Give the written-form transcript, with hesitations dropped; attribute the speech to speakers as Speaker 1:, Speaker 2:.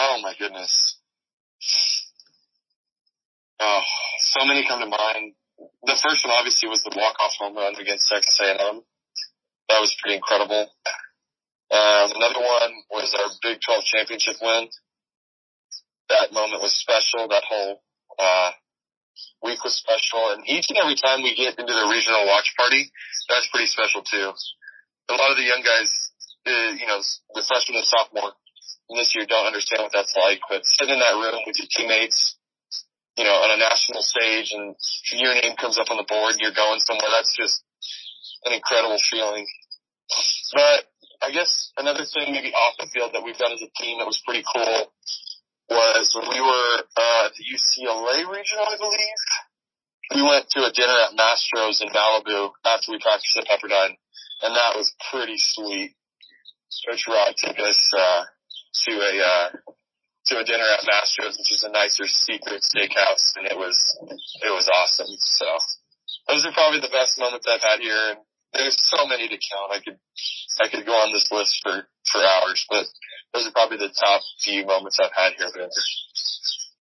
Speaker 1: Oh my goodness. Oh, so many come to mind. The first one obviously was the walk-off home run against Texas A&M. That was pretty incredible. Another one was our Big 12 championship win. That moment was special. That whole week was special. And each and every time we get into the regional watch party, that's pretty special too. A lot of the young guys, the freshman and sophomore this year don't understand what that's like. But sitting in that room with your teammates, on a national stage, and your name comes up on the board and you're going somewhere, that's just an incredible feeling. But I guess another thing maybe off the field that we've done as a team that was pretty cool was when we were at the UCLA regional, I believe. We went to a dinner at Mastro's in Malibu after we practiced at Pepperdine, and that was pretty sweet. Coach Rod took us to a dinner at Mastro's, which is a nicer secret steakhouse, and it was awesome. So those are probably the best moments I've had here. And there's so many to count. I could go on this list for hours, but those are probably the top few moments I've had here.